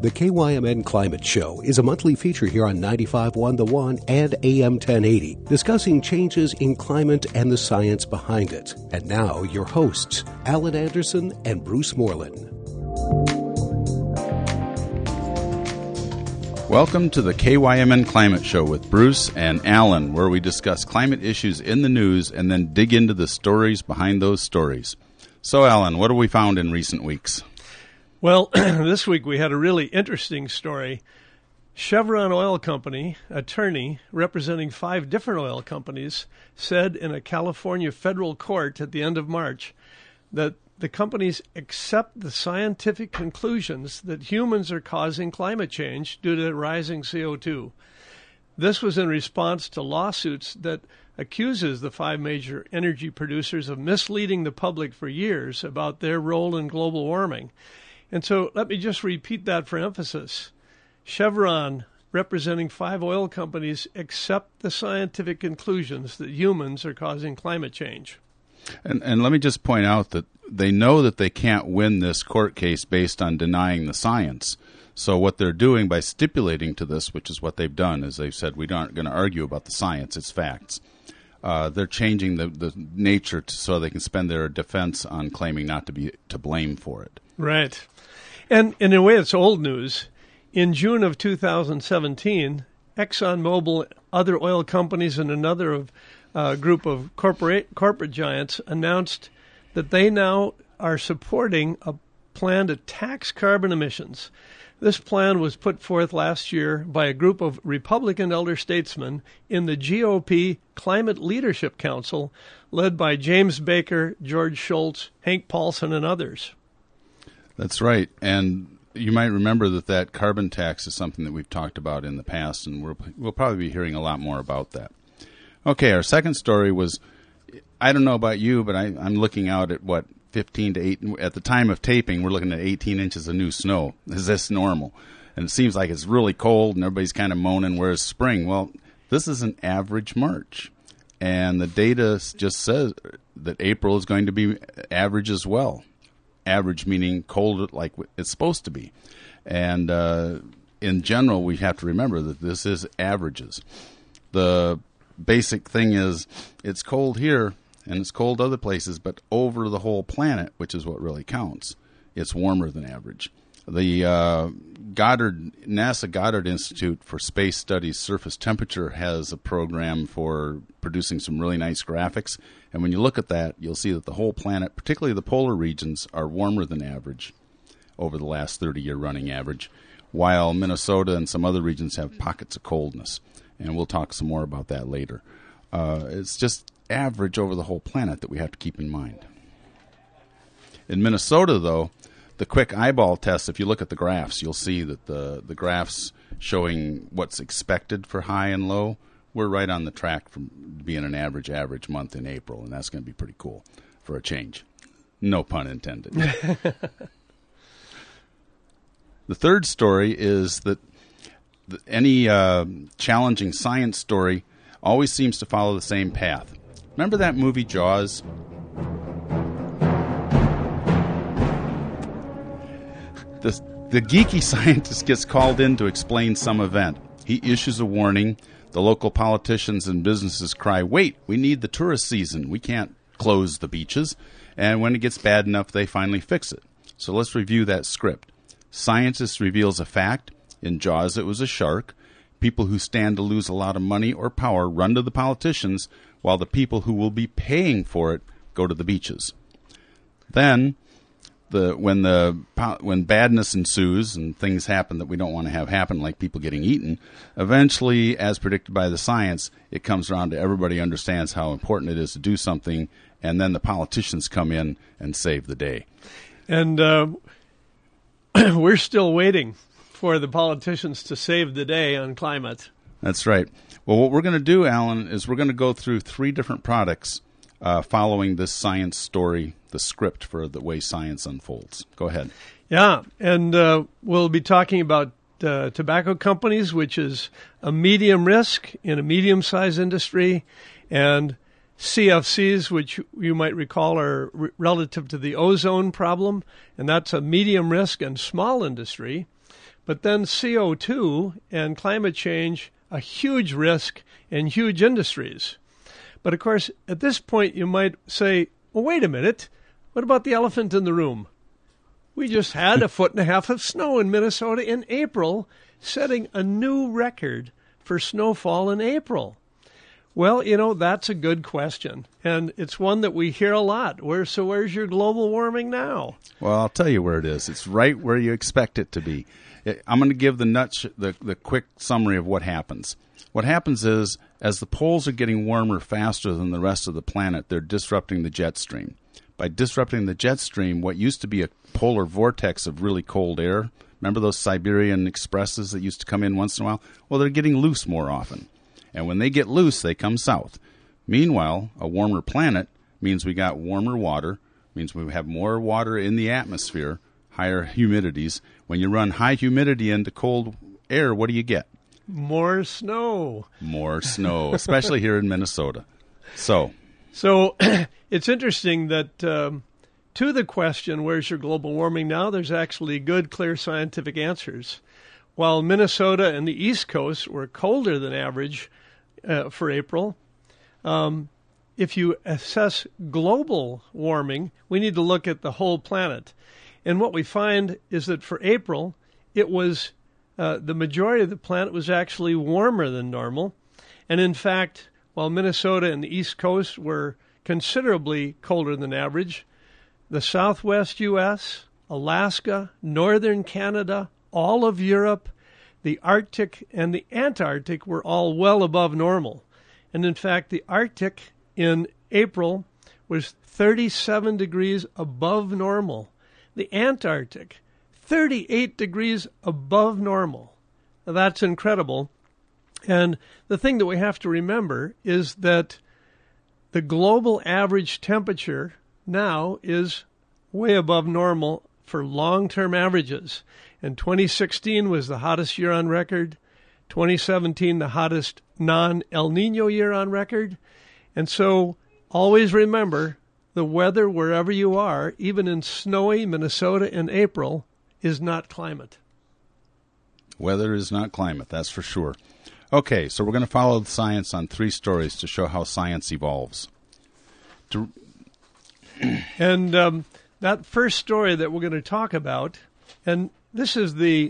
The KYMN Climate Show is a monthly feature here on 95.1 The One and AM 1080, discussing changes in climate and the science behind it. And now, your hosts, Alan Anderson and Bruce Moreland. Welcome to the KYMN Climate Show with Bruce and Alan, where we discuss climate issues in the news and then dig into the stories behind those stories. So, Alan, what have we found in recent weeks? Well, this week we had a really interesting story. Chevron Oil Company, attorney representing 5 different oil companies, said in a California federal court at the end of March that the companies accept the scientific conclusions that humans are causing climate change due to rising CO2. This was in response to lawsuits that accuses the 5 major energy producers of misleading the public for years about their role in global warming. And so let me just repeat that for emphasis. Chevron, representing 5 oil companies, accept the scientific conclusions that humans are causing climate change. And let me just point out that they know that they can't win this court case based on denying the science. So what they're doing by stipulating to this, which is what they've done, is they've said we aren't going to argue about the science, it's facts. They're changing the nature so they can spend their defense on claiming not to be to blame for it. Right. And in a way, it's old news. In June of 2017, ExxonMobil, other oil companies, and another group of corporate giants announced that they now are supporting a plan to tax carbon emissions. This plan was put forth last year by a group of Republican elder statesmen in the GOP Climate Leadership Council, led by James Baker, George Shultz, Hank Paulson, and others. That's right. And you might remember that carbon tax is something that we've talked about in the past, and we'll probably be hearing a lot more about that. Okay, our second story was, I don't know about you, but I'm looking out at 15 to 8, at the time of taping, we're looking at 18 inches of new snow. Is this normal? And it seems like it's really cold and everybody's kind of moaning, where's spring? Well, this is an average March. And the data just says that April is going to be average as well. Average meaning cold like it's supposed to be. And in general, we have to remember that this is averages. The basic thing is it's cold here and it's cold other places, but over the whole planet, which is what really counts, it's warmer than average. The NASA Goddard Institute for Space Studies Surface Temperature has a program for producing some really nice graphics. And when you look at that, you'll see that the whole planet, particularly the polar regions, are warmer than average over the last 30-year running average, while Minnesota and some other regions have pockets of coldness. And we'll talk some more about that later. It's just average over the whole planet that we have to keep in mind. In Minnesota, though, the quick eyeball test, if you look at the graphs, you'll see that the graphs showing what's expected for high and low, we're right on the track from being an average month in April, and that's going to be pretty cool for a change. No pun intended. The third story is that any challenging science story always seems to follow the same path. Remember that movie Jaws? The geeky scientist gets called in to explain some event. He issues a warning. The local politicians and businesses cry, wait, we need the tourist season. We can't close the beaches. And when it gets bad enough, they finally fix it. So let's review that script. Scientist reveals a fact. In Jaws, it was a shark. People who stand to lose a lot of money or power run to the politicians, while the people who will be paying for it go to the beaches. Then, when badness ensues and things happen that we don't want to have happen, like people getting eaten, eventually, as predicted by the science, it comes around to everybody understands how important it is to do something, and then the politicians come in and save the day. And we're still waiting for the politicians to save the day on climate. That's right. Well, what we're going to do, Alan, is we're going to go through 3 different products following this science story, the script for the way science unfolds. Go ahead. Yeah, and we'll be talking about tobacco companies, which is a medium risk in a medium-sized industry, and CFCs, which you might recall are relative to the ozone problem, and that's a medium risk and small industry. But then CO2 and climate change, a huge risk and huge industries. But of course, at this point, you might say, well, wait a minute. What about the elephant in the room? We just had 1.5 feet of snow in Minnesota in April, setting a new record for snowfall in April. Well, that's a good question, and it's one that we hear a lot. Where's your global warming now? Well, I'll tell you where it is. It's right where you expect it to be. I'm going to give the quick summary of what happens. What happens is, as the poles are getting warmer faster than the rest of the planet, they're disrupting the jet stream. By disrupting the jet stream, what used to be a polar vortex of really cold air, remember those Siberian expresses that used to come in once in a while? Well, they're getting loose more often. And when they get loose, they come south. Meanwhile, a warmer planet means we got warmer water, means we have more water in the atmosphere, higher humidities. When you run high humidity into cold air, what do you get? More snow. More snow, especially here in Minnesota. So it's interesting that to the question, where's your global warming now, there's actually good, clear scientific answers. While Minnesota and the East Coast were colder than average for April, if you assess global warming, we need to look at the whole planet. And what we find is that for April, it was the majority of the planet was actually warmer than normal. And in fact, while Minnesota and the East Coast were considerably colder than average, the Southwest U.S., Alaska, Northern Canada, all of Europe, the Arctic, and the Antarctic were all well above normal. And in fact, the Arctic in April was 37 degrees above normal. The Antarctic, 38 degrees above normal. Now, that's incredible. And the thing that we have to remember is that the global average temperature now is way above normal for long-term averages. And 2016 was the hottest year on record. 2017, the hottest non-El Nino year on record. And so always remember, the weather wherever you are, even in snowy Minnesota in April, is not climate. Weather is not climate, that's for sure. Okay, so we're going to follow the science on 3 stories to show how science evolves. And that first story that we're going to talk about, and this is to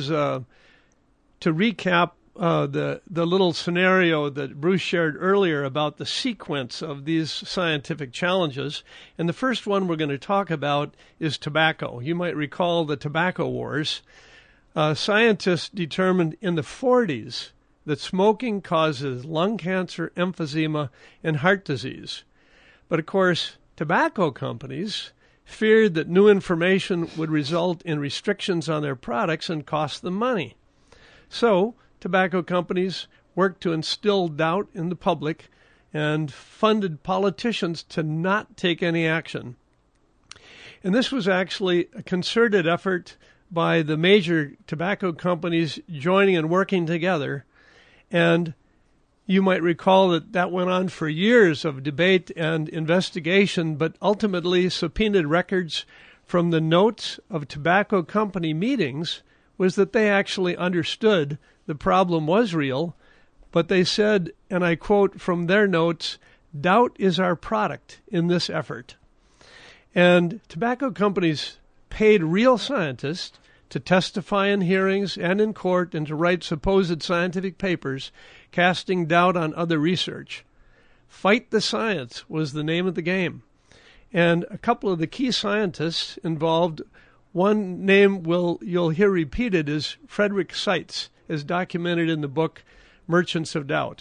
recap the little scenario that Bruce shared earlier about the sequence of these scientific challenges. And the first one we're going to talk about is tobacco. You might recall the tobacco wars. Scientists determined in the 40s that smoking causes lung cancer, emphysema, and heart disease. But of course, tobacco companies feared that new information would result in restrictions on their products and cost them money. So, tobacco companies worked to instill doubt in the public and funded politicians to not take any action. And this was actually a concerted effort by the major tobacco companies joining and working together. And you might recall that went on for years of debate and investigation, but ultimately subpoenaed records from the notes of tobacco company meetings was that they actually understood the problem was real, but they said, and I quote from their notes, "Doubt is our product in this effort." And tobacco companies paid real scientists to testify in hearings and in court and to write supposed scientific papers casting doubt on other research. Fight the Science was the name of the game. And a couple of the key scientists involved, one name you'll hear repeated is Frederick Seitz, as documented in the book Merchants of Doubt.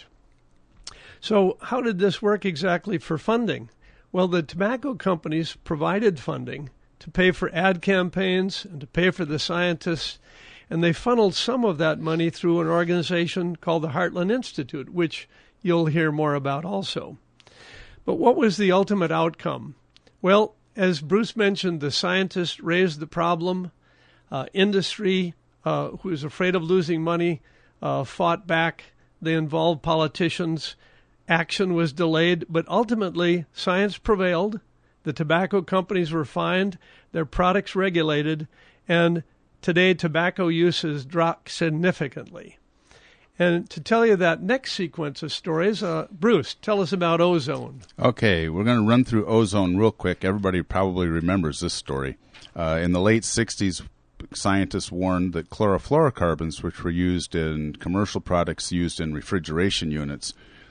So how did this work exactly for funding? Well, the tobacco companies provided funding to pay for ad campaigns and to pay for the scientists, and they funneled some of that money through an organization called the Heartland Institute, which you'll hear more about also. But what was the ultimate outcome? Well, as Bruce mentioned, the scientists raised the problem. Industry, who was afraid of losing money, fought back. They involved politicians. Action was delayed, but ultimately science prevailed. The tobacco companies were fined, their products regulated, and today tobacco use has dropped significantly. And to tell you that next sequence of stories, Bruce, tell us about ozone. Okay, we're going to run through ozone real quick. Everybody probably remembers this story. In the late 60s, scientists warned that chlorofluorocarbons, which were used in commercial products used in refrigeration units,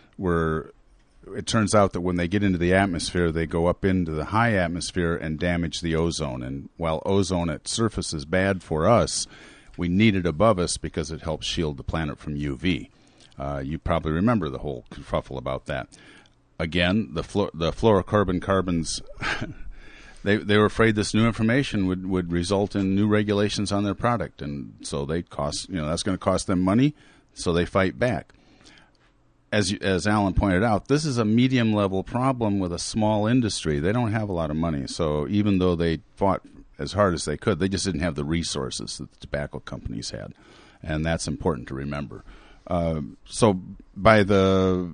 it turns out that when they get into the atmosphere, they go up into the high atmosphere and damage the ozone. And while ozone at surface is bad for us, we need it above us because it helps shield the planet from UV. You probably remember the whole kerfuffle about that. Again, the fluorocarbon carbons, they were afraid this new information would result in new regulations on their product, and so that's going to cost them money, so they fight back. As Alan pointed out, this is a medium-level problem with a small industry. They don't have a lot of money, so even though they fought as hard as they could, they just didn't have the resources that the tobacco companies had, and that's important to remember. So by the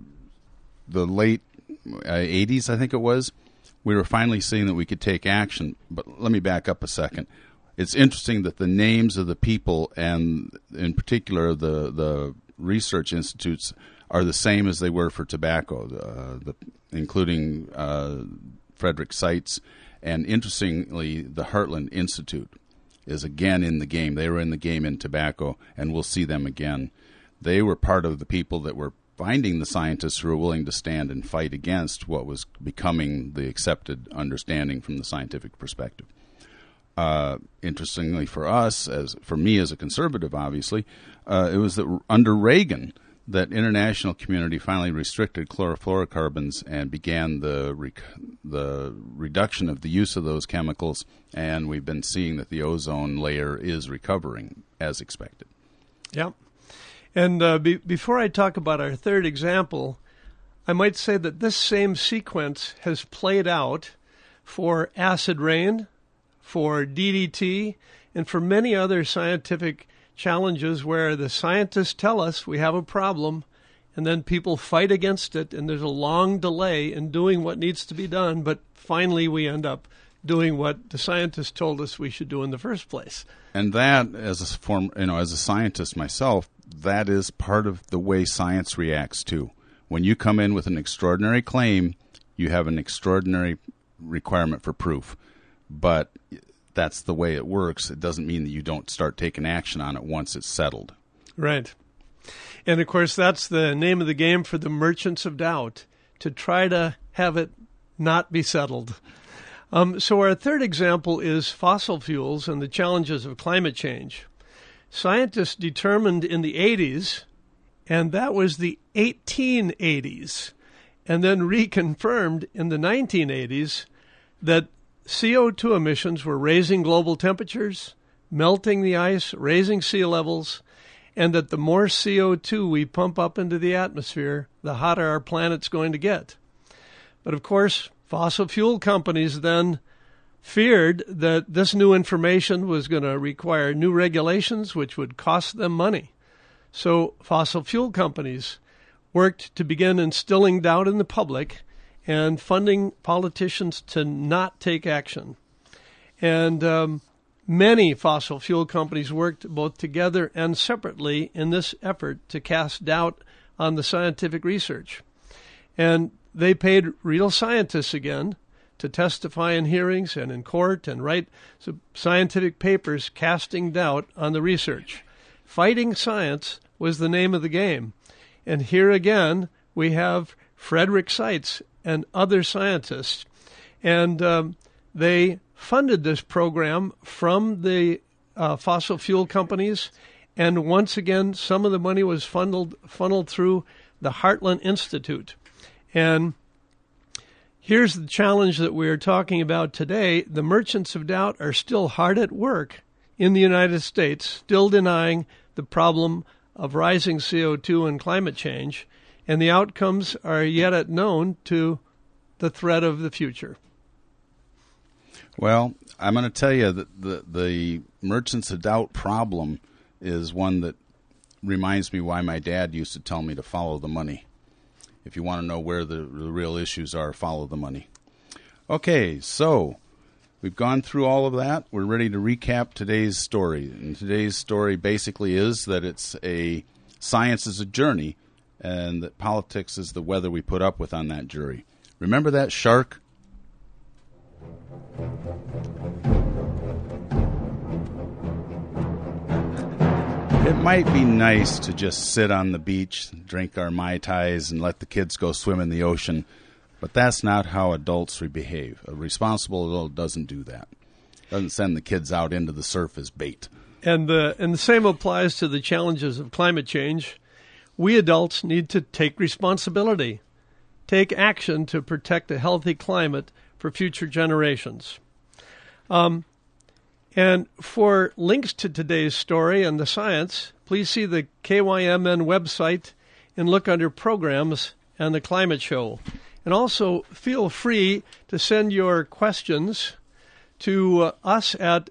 late 80s, I think it was, we were finally seeing that we could take action. But let me back up a second. It's interesting that the names of the people, and in particular the research institutes, are the same as they were for tobacco, including Frederick Seitz. And interestingly, the Heartland Institute is again in the game. They were in the game in tobacco, and we'll see them again. They were part of the people that were finding the scientists who were willing to stand and fight against what was becoming the accepted understanding from the scientific perspective. Interestingly for us, for me as a conservative, obviously, it was that under Reagan that international community finally restricted chlorofluorocarbons and began the reduction of the use of those chemicals, and we've been seeing that the ozone layer is recovering as expected. Yep. And before I talk about our third example, I might say that this same sequence has played out for acid rain, for DDT, and for many other scientific challenges where the scientists tell us we have a problem, and then people fight against it, and there's a long delay in doing what needs to be done, but finally we end up doing what the scientists told us we should do in the first place. And that, as a scientist myself, that is part of the way science reacts too. When you come in with an extraordinary claim, you have an extraordinary requirement for proof. But that's the way it works. It doesn't mean that you don't start taking action on it once it's settled. Right. And, of course, that's the name of the game for the merchants of doubt, to try to have it not be settled. So our third example is fossil fuels and the challenges of climate change. Scientists determined in the 80s, and that was the 1880s, and then reconfirmed in the 1980s, that CO2 emissions were raising global temperatures, melting the ice, raising sea levels, and that the more CO2 we pump up into the atmosphere, the hotter our planet's going to get. But of course, fossil fuel companies then feared that this new information was going to require new regulations, which would cost them money. So fossil fuel companies worked to begin instilling doubt in the public and funding politicians to not take action. And many fossil fuel companies worked both together and separately in this effort to cast doubt on the scientific research. And they paid real scientists again to testify in hearings and in court and write scientific papers casting doubt on the research. Fighting science was the name of the game. And here again, we have Frederick Seitz and other scientists. And they funded this program from the fossil fuel companies. And once again, some of the money was funneled through the Heartland Institute. And here's the challenge that we're talking about today. The merchants of doubt are still hard at work in the United States, still denying the problem of rising CO2 and climate change, and the outcomes are yet unknown to the threat of the future. Well, I'm going to tell you that the merchants of doubt problem is one that reminds me why my dad used to tell me to follow the money. If you want to know where the real issues are, follow the money. Okay, so we've gone through all of that. We're ready to recap today's story. And today's story basically is that science is a journey, and that politics is the weather we put up with on that jury. Remember that shark? It might be nice to just sit on the beach, drink our Mai Tais, and let the kids go swim in the ocean, but that's not how adults behave. A responsible adult doesn't do that. Doesn't send the kids out into the surf as bait. And the same applies to the challenges of climate change. We adults need to take responsibility, take action to protect a healthy climate for future generations. And for links to today's story and the science, please see the KYMN website and look under Programs and the Climate Show. And also feel free to send your questions to us at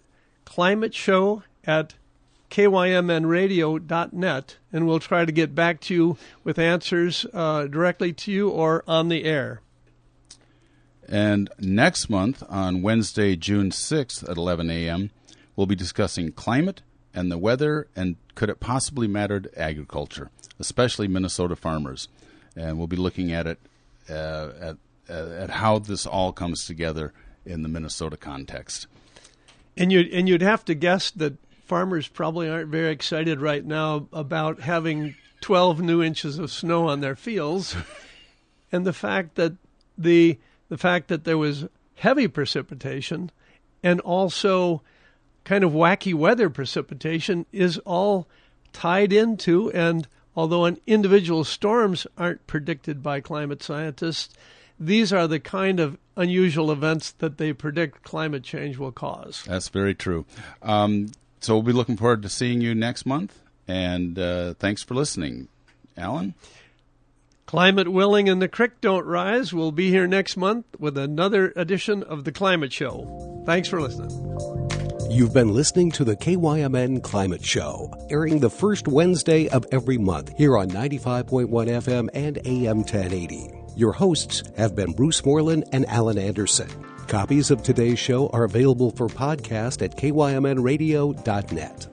climateshow@kymnradio.net, and we'll try to get back to you with answers directly to you or on the air. And next month, on Wednesday, June 6th at 11 a.m., we'll be discussing climate and the weather, and could it possibly matter to agriculture, especially Minnesota farmers. And we'll be looking at it, at how this all comes together in the Minnesota context. And you'd have to guess that farmers probably aren't very excited right now about having 12 new inches of snow on their fields, and the fact that there was heavy precipitation and also kind of wacky weather precipitation is all tied into, and although individual storms aren't predicted by climate scientists, these are the kind of unusual events that they predict climate change will cause. That's very true. So we'll be looking forward to seeing you next month, and thanks for listening. Alan? Climate willing and the creek don't rise. We'll be here next month with another edition of The Climate Show. Thanks for listening. You've been listening to the KYMN Climate Show, airing the first Wednesday of every month here on 95.1 FM and AM 1080. Your hosts have been Bruce Moreland and Alan Anderson. Copies of today's show are available for podcast at kymnradio.net.